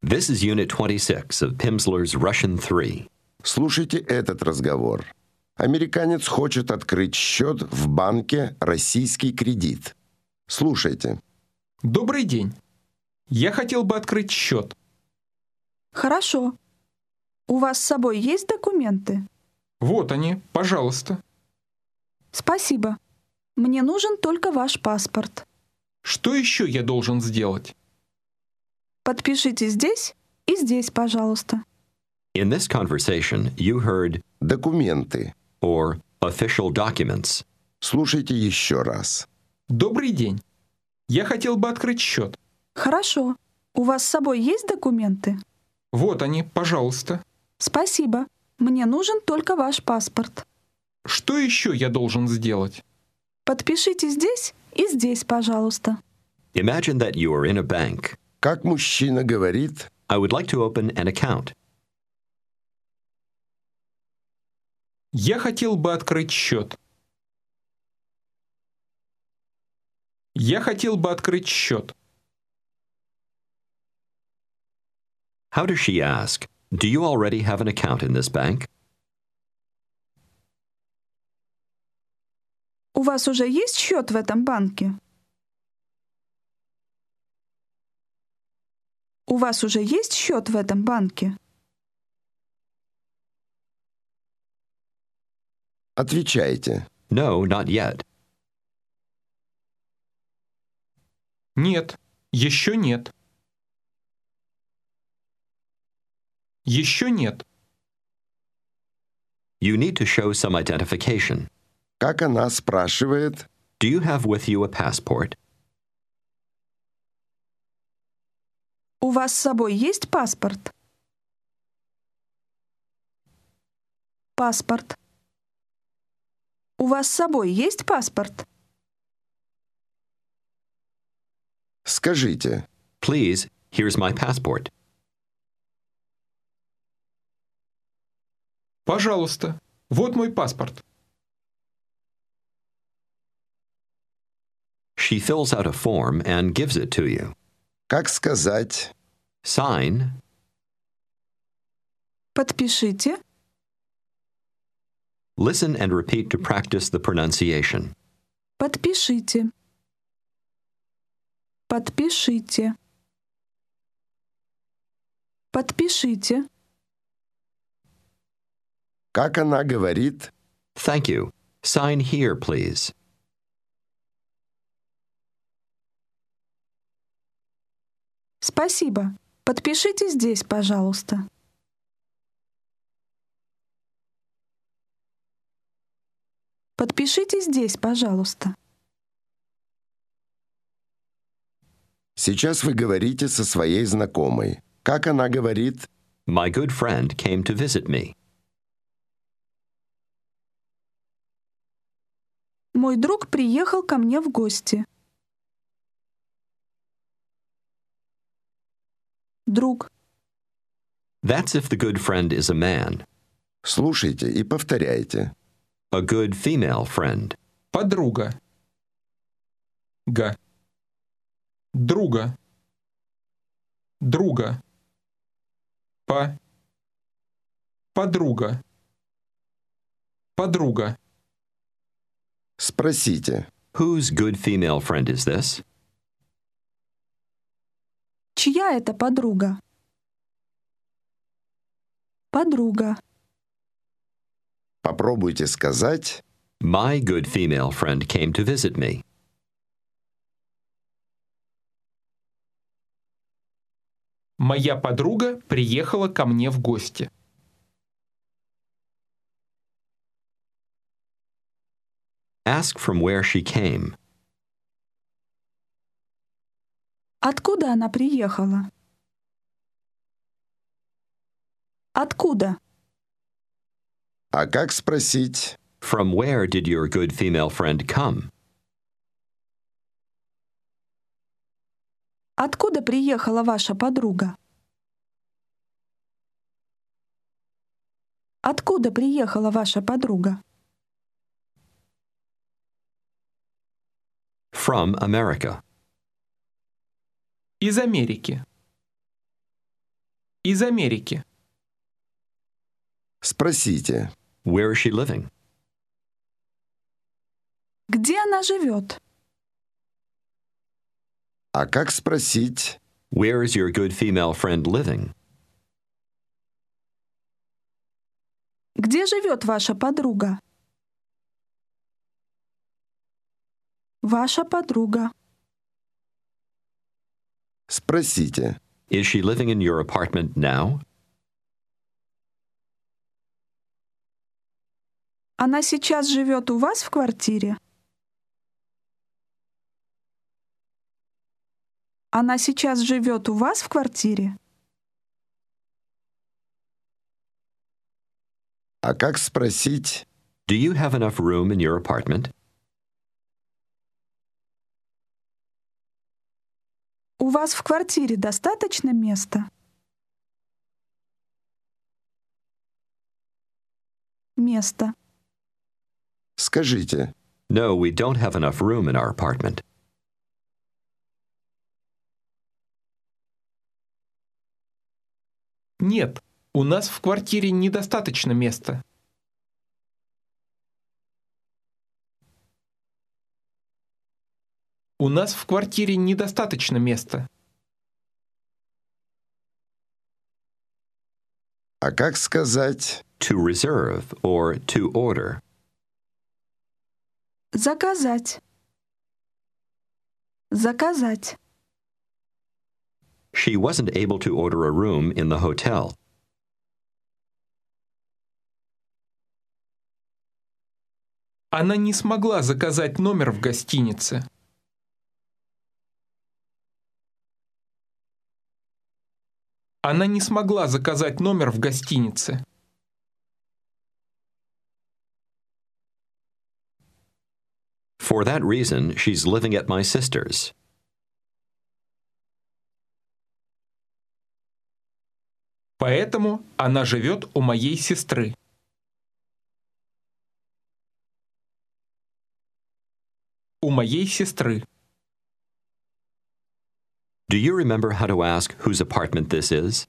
This is Unit 26 of Pimsleur's Russian 3. Слушайте этот разговор. Американец хочет открыть счет в банке «Российский кредит». Слушайте. Добрый день. Я хотел бы открыть счет. Хорошо. У вас с собой есть документы? Вот они, пожалуйста. Спасибо. Мне нужен только ваш паспорт. Что еще я должен сделать? Подпишите здесь и здесь, пожалуйста. In this conversation, you heard Документы. or official documents. Слушайте еще раз. Добрый день. Я хотел бы открыть счет. Хорошо. У вас с собой есть документы? Вот они, пожалуйста. Спасибо. Мне нужен только ваш паспорт. Что еще я должен сделать? Подпишите здесь и здесь, пожалуйста. Imagine that you are in a bank. Как мужчина говорит, I would like to open an account. Я хотел бы открыть счет. Я хотел бы открыть счет. How does she ask? Do you already have an account in this bank? У вас уже есть счет в этом банке? У вас уже есть счет в этом банке? отвечайте. No, not yet. Нет, еще нет. Еще нет. You need to show some identification. Как она спрашивает, Do you have with you a passport? У вас с собой есть паспорт? Паспорт. У вас с собой есть паспорт? скажите. Please, here's my passport. Пожалуйста, вот мой паспорт. She fills out a form and gives it to you. Как сказать, Sign, Подпишите. listen and repeat to practice the pronunciation. Подпишите. Подпишите. Подпишите. как она говорит, Thank you. Sign here, please. Спасибо. Подпишите здесь, пожалуйста. Подпишите здесь, пожалуйста. сейчас вы говорите со своей знакомой. Как она говорит, My good friend came to visit me. Мой друг приехал ко мне в гости. Друг. That's if the good friend is a man. слушайте и повторяйте. A good female friend. Подруга. Друга. Друга. Подруга. Подруга. Спросите, Whose good female friend is this? Чья это подруга? Подруга. попробуйте сказать, My good female friend came to visit me. Моя подруга приехала ко мне в гости. Ask from where she came. Откуда она приехала? Откуда? а как спросить, From where did your good female friend come? Откуда приехала ваша подруга? Откуда приехала ваша подруга? From America. Из Америки. Из Америки. Спросите. Where is she living? Где она живет? А как спросить? Where is your good female friend living? Где живет ваша подруга? Ваша подруга. Спросите. Is she living in your apartment now? Она сейчас живет у вас в квартире? Она сейчас живет у вас в квартире? А как спросить? Do you have enough room in your apartment? У вас в квартире достаточно места? Место. Скажите. No, we don't have enough room in our apartment. Нет, у нас в квартире недостаточно места. У нас в квартире недостаточно места. А как сказать? To reserve or to order. Заказать. Заказать. She wasn't able to order a room in the hotel. Она не смогла заказать номер в гостинице. Она не смогла заказать номер в гостинице. For that reason, she's living at my sister's. Поэтому она живет у моей сестры. У моей сестры. Do you remember how to ask whose apartment this is?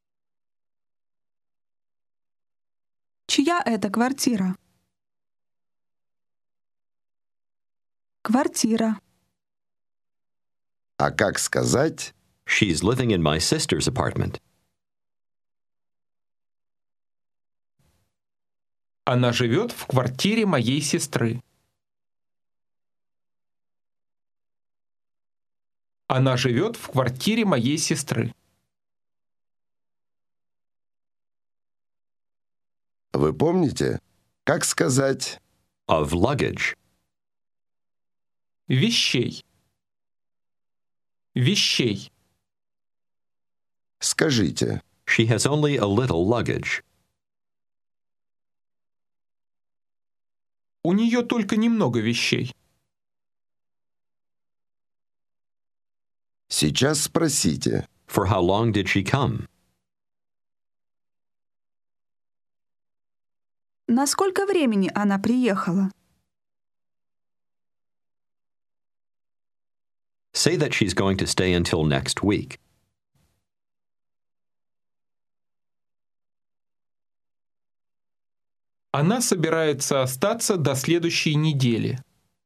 Чья это квартира? Квартира. А как сказать? She's living in my sister's apartment. Она живет в квартире моей сестры. Она живет в квартире моей сестры. Вы помните? Как сказать? Of luggage. Вещей. Вещей. Скажите. She has only a little luggage. У нее только немного вещей. Сейчас спросите. For how long did she come? На сколько времени она приехала? Say that she's going to stay until next week. Она собирается остаться до следующей недели.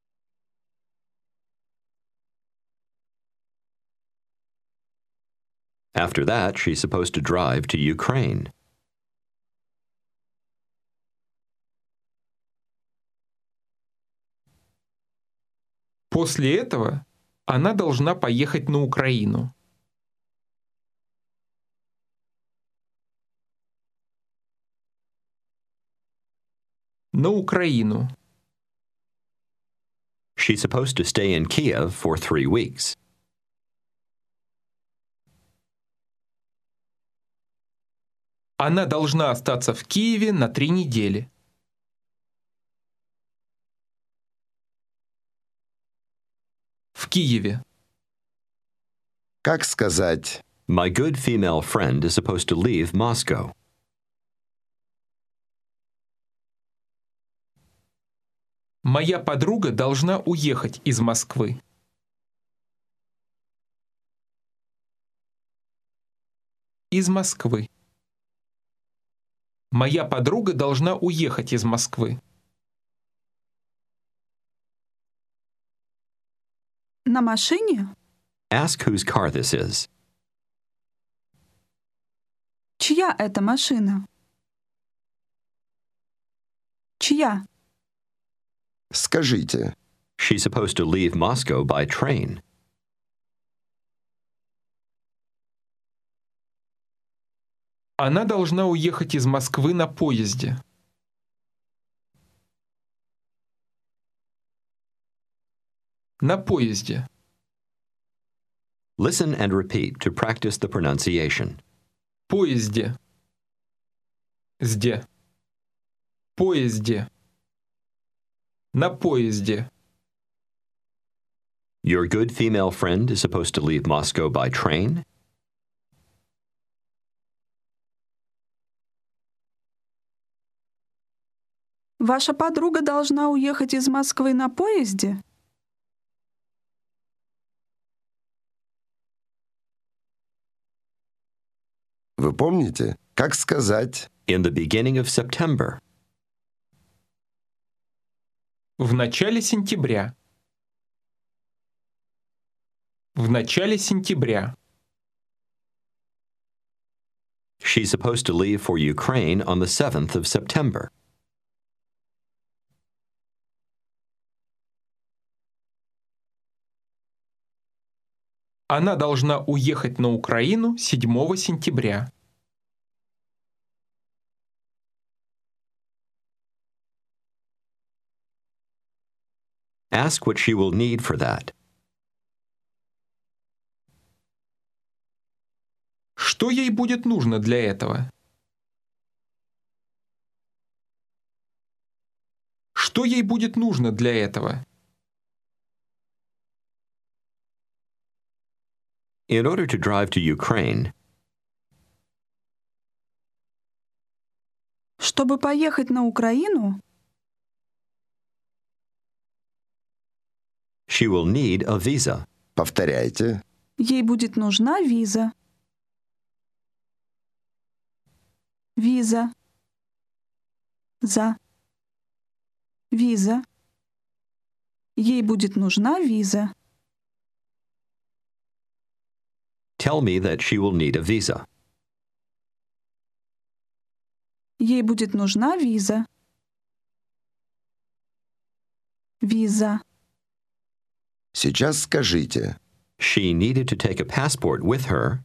After that, she's supposed to drive to Ukraine. После этого она должна поехать на Украину. На Украину. She's supposed to stay in Kiev for 3 weeks. Она должна остаться в Киеве на 3 недели. В Киеве. Как сказать? My good female friend is supposed to leave Moscow. Моя подруга должна уехать из Москвы. Из Москвы. Моя подруга должна уехать из Москвы. На машине? Ask whose car this is. Чья это машина? Чья? Скажите, She's supposed to leave Moscow by train. Она должна уехать из Москвы на поезде. На поезде. Listen and repeat to practice the pronunciation. Поезде. Зде. Поезде. На поезде. Your good female friend is supposed to leave Moscow by train? Ваша подруга должна уехать из Москвы на поезде? вы помните, как сказать In the beginning of September. В начале сентября. В начале сентября. She's supposed to leave for Ukraine on the 7th of September. Она должна уехать на Украину 7 сентября. Ask what she will need for that. Что ей будет нужно для этого? Что ей будет нужно для этого? In order to drive to Ukraine, Чтобы поехать на Украину, she will need a visa. «повторяйте», ей будет нужна виза. Виза. За. Виза. Ей будет нужна виза. Tell me that she will need a visa. Ей будет нужна виза. Виза. сейчас скажите, She needed to take a passport with her.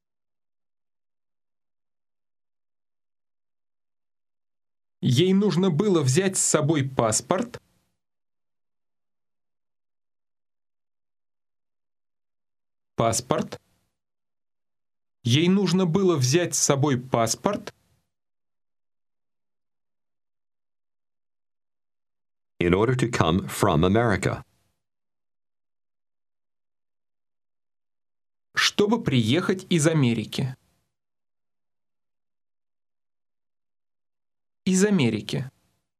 Ей нужно было взять с собой паспорт. Паспорт. Ей нужно было взять с собой паспорт. In order to come from America. Чтобы приехать из Америки. Из Америки.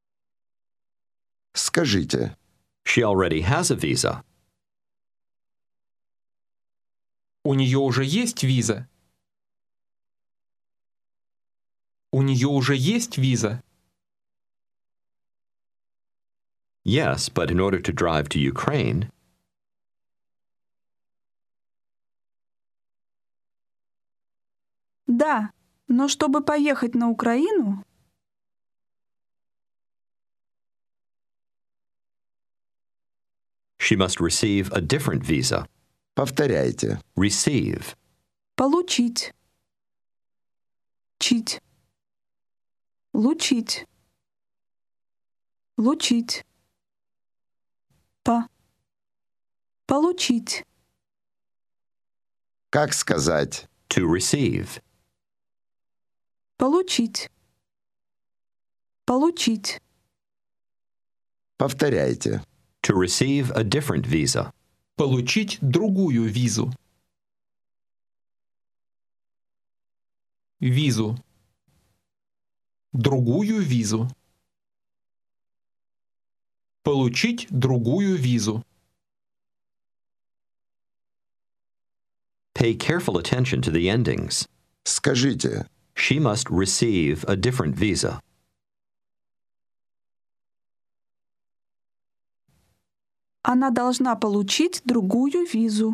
скажите, She already has a visa. У нее уже есть виза. У нее уже есть виза. Yes, but in order to drive to Ukraine, Да, но чтобы поехать на Украину, she must receive a different visa. повторяйте, Receive. получить. Чить. Лучить. Лучить. Получить. как сказать, To receive. Получить. Получить. повторяйте, To receive a different visa. Получить другую визу. Визу. Другую визу. Получить другую визу. Pay careful attention to the endings. Скажите, She must receive a different visa. Она должна получить другую визу.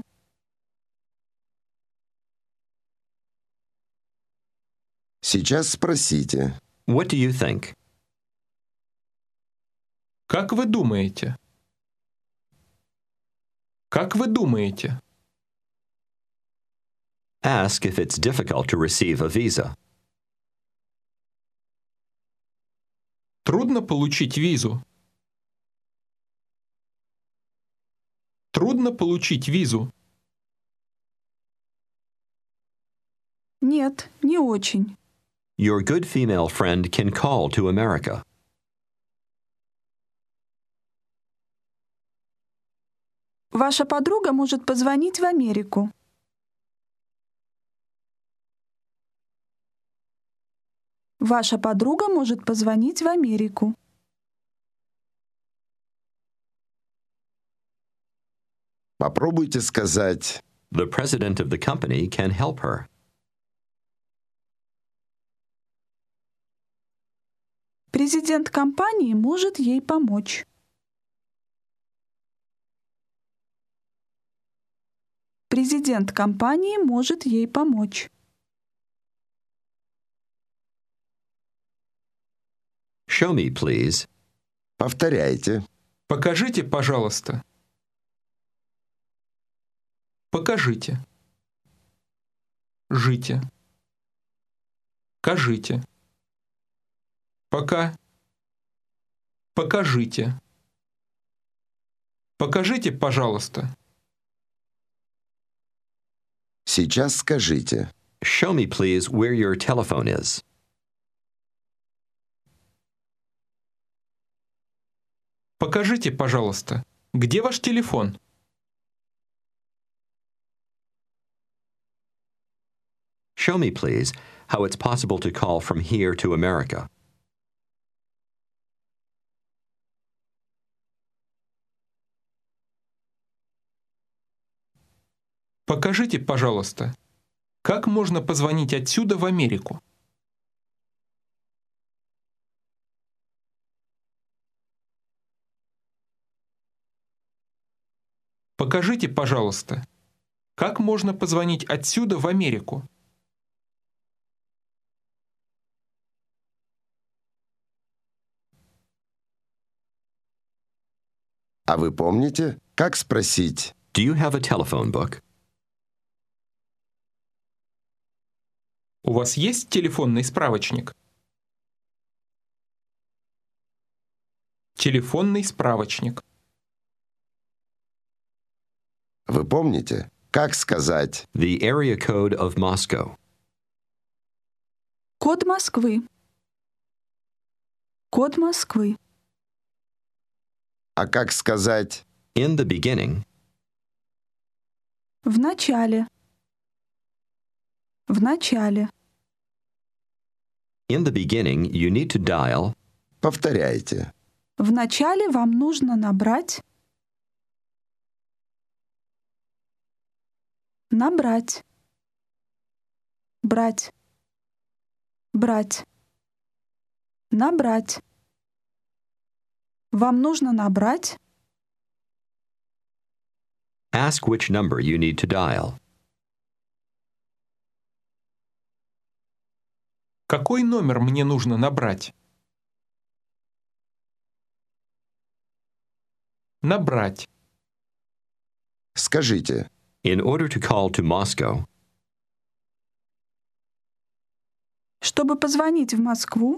сейчас спросите. What do you think? Как вы думаете? Как вы думаете? Ask if it's difficult to receive a visa. Трудно получить визу. Трудно получить визу. Нет, не очень. Your good female friend can call to America. Ваша подруга может позвонить в Америку. Ваша подруга может позвонить в Америку. Попробуйте сказать. The president of the company can help her. Президент компании может ей помочь. Президент компании может ей помочь. Show me, please. Повторяйте. Покажите, пожалуйста. Покажите. Жите. Кажите. Пока. Покажите. Покажите, пожалуйста. Сейчас скажите. Show me, please, where your telephone is. Покажите, пожалуйста, где ваш телефон? Show me, please, how it's possible to call from here to America. Покажите, пожалуйста, как можно позвонить отсюда в Америку? Покажите, пожалуйста, как можно позвонить отсюда в Америку? А вы помните, как спросить? Do you have a telephone book? У вас есть телефонный справочник? Телефонный справочник. Вы помните, как сказать? The area code of Moscow. Код Москвы. Код Москвы. А как сказать? In the beginning, В начале. В начале. in the beginning, you need to dial. Повторяйте. В начале вам нужно набрать. Набрать. Брать. Брать. Набрать. Вам нужно набрать. Ask which number you need to dial. Какой номер мне нужно набрать? Набрать. Скажите. In order to call to Moscow, Чтобы позвонить в Москву,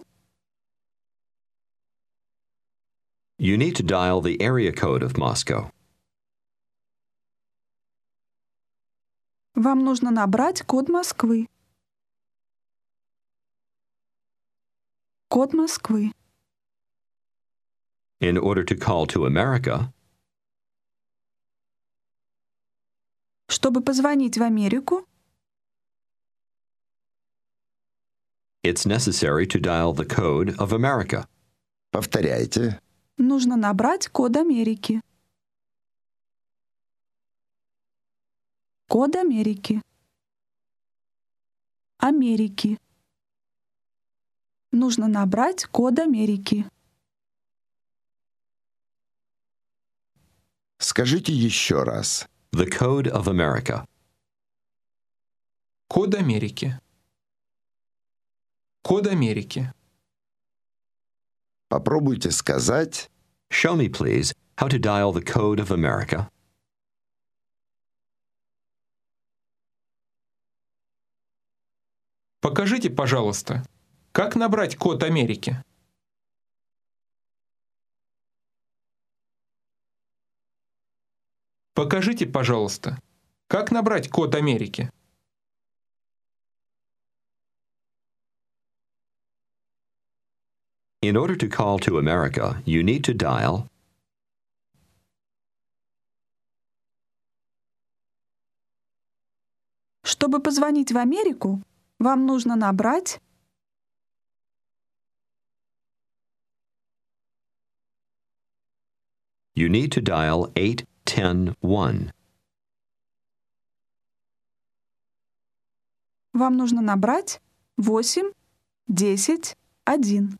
you need to dial the area code of Moscow. вам нужно набрать код Москвы. Код Москвы. In order to call to America, Чтобы позвонить в Америку, it's necessary to dial the code of America. Повторяйте. нужно набрать код Америки. Код Америки. Америки. Нужно набрать код Америки. Скажите еще раз. The code of America. Код Америки. Код Америки. Попробуйте сказать. Show me, please, how to dial the code of America. Покажите, пожалуйста, как набрать код Америки. Покажите, пожалуйста, как набрать код Америки. In order to call to America, you need to dial Чтобы позвонить в Америку, вам нужно набрать You need to dial 8-10-1. Вам нужно набрать 8, 10, 1.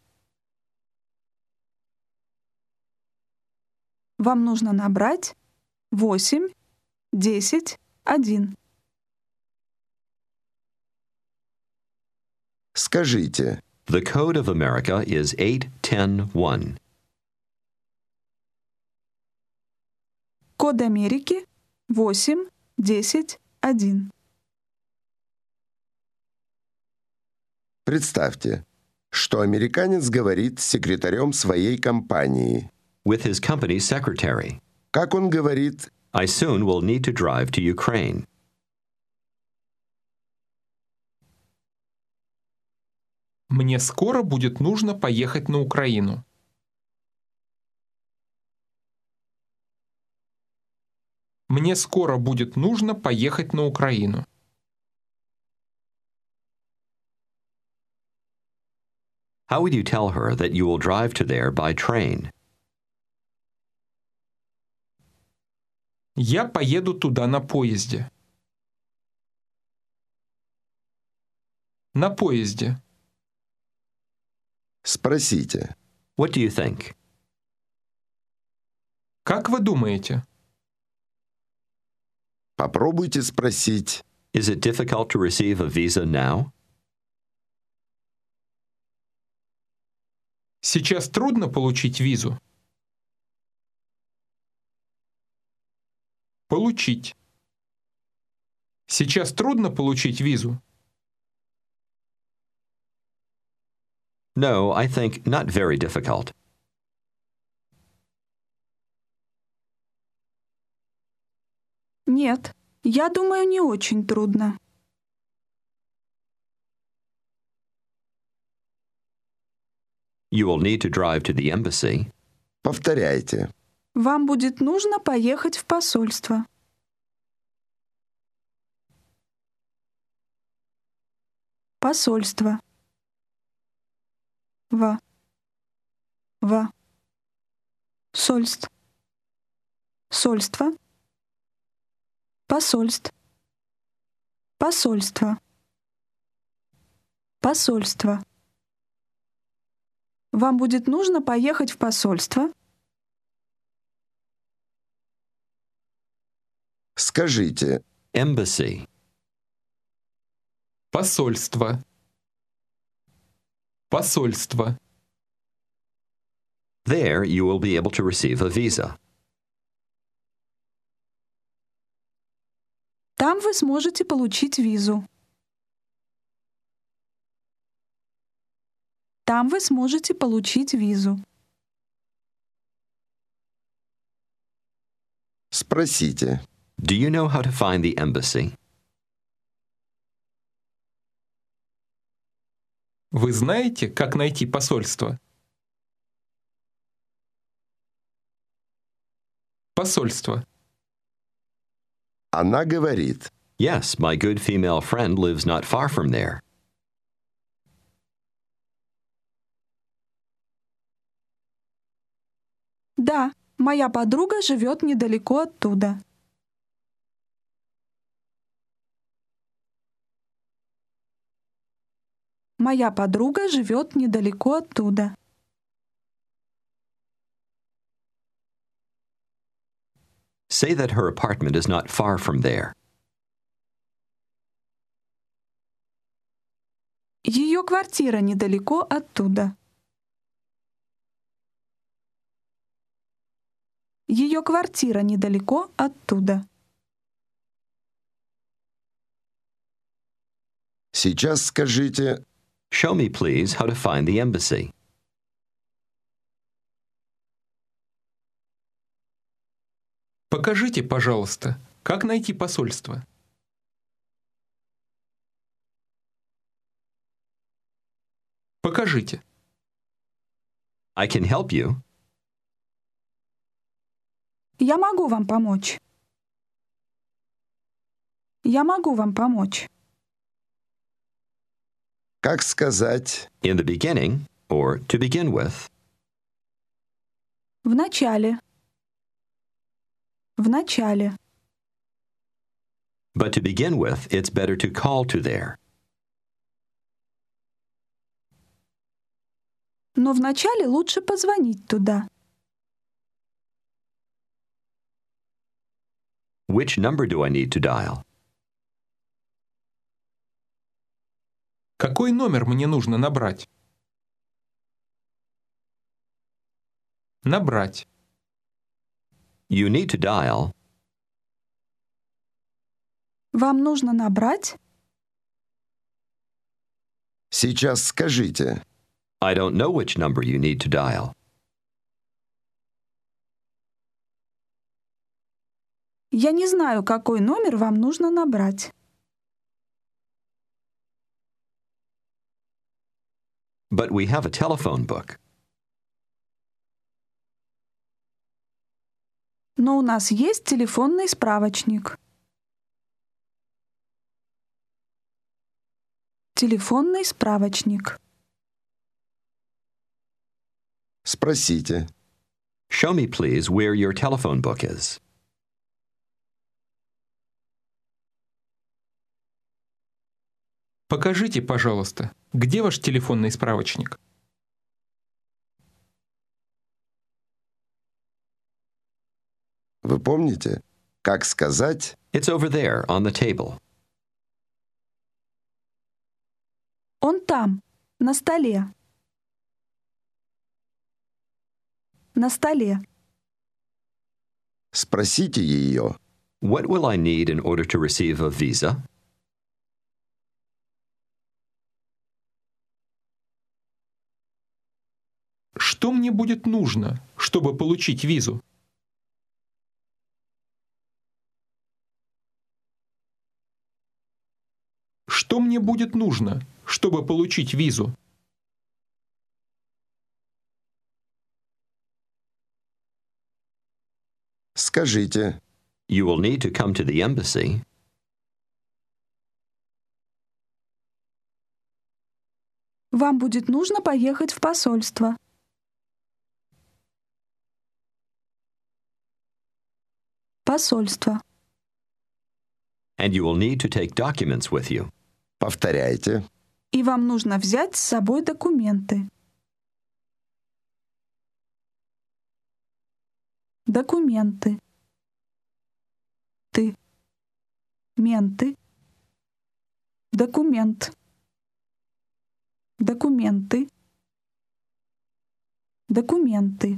Вам нужно набрать 8, 10, 1. Скажите. The code of America is 8-10-1. Код Америки 8, 10, 1. Представьте, что американец говорит с секретарем своей компании. With his company secretary. Как он говорит? I soon will need to drive to Ukraine. Мне скоро будет нужно поехать на Украину. Мне скоро будет нужно поехать на Украину. How would you tell her that you will drive to there by train? Я поеду туда на поезде. На поезде. Спросите. What do you think? Как вы думаете? Попробуйте спросить. Is it difficult to receive a visa now? Сейчас трудно получить визу. Получить. Сейчас трудно получить визу. No, I think not very difficult. Нет, я думаю, не очень трудно. You will need to drive to the embassy. Повторяйте. Вам будет нужно поехать в посольство. Посольство. Сольств. Сольство. Посольств. Посольство. Посольство. Вам будет нужно поехать в посольство. Скажите. Embassy. Посольство. Посольство. There you will be able to receive a visa. Там вы сможете получить визу. Там вы сможете получить визу. Спросите. Do you know how to find the embassy? Вы знаете, как найти посольство? Посольство. Она говорит. Yes, my good female friend lives not far from there. Да, моя подруга живет недалеко оттуда. Моя подруга живет недалеко оттуда. Say that her apartment is not far from there. Ее квартира недалеко оттуда. Ее квартира недалеко оттуда. Сейчас скажите Show me, please, how to find the embassy. Покажите, пожалуйста, как найти посольство. Покажите. I can help you. Я могу вам помочь. Я могу вам помочь. как сказать In the beginning, or to begin with. В начале. В начале. But to begin with, it's better to call to there. Но вначале лучше позвонить туда. Which number do I need to dial? Какой номер мне нужно набрать? Набрать. You need to dial. Вам нужно набрать? сейчас скажите I don't know which number you need to dial. Я не знаю, какой номер вам нужно набрать. But we have a telephone book. Но у нас есть телефонный справочник. Телефонный справочник. спросите Show me, please, where your telephone book is. Покажите, пожалуйста, где ваш телефонный справочник? вы помните как сказать It's over there on the table. Он там, на столе. На столе. спросите ее What will I need in order to receive a visa? Что мне будет нужно, чтобы получить визу? Что мне будет нужно, чтобы получить визу? скажите You will need to come to the embassy. Вам будет нужно поехать в посольство. Посольство. And you will need to take documents with you. повторяйте И вам нужно взять с собой документы. Документы. Ты. Менты. Документ. Документы. Документы.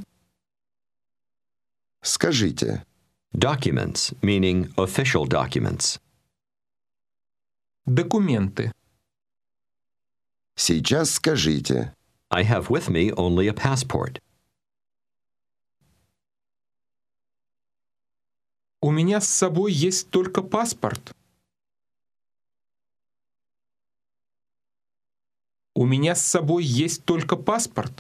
скажите Documents, meaning official documents. Документы. сейчас скажите I have with me only a passport. У меня с собой есть только паспорт. У меня с собой есть только паспорт.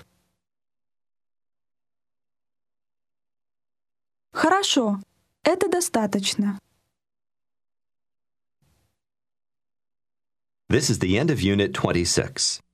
Хорошо. Это достаточно. This is the end of Unit 26.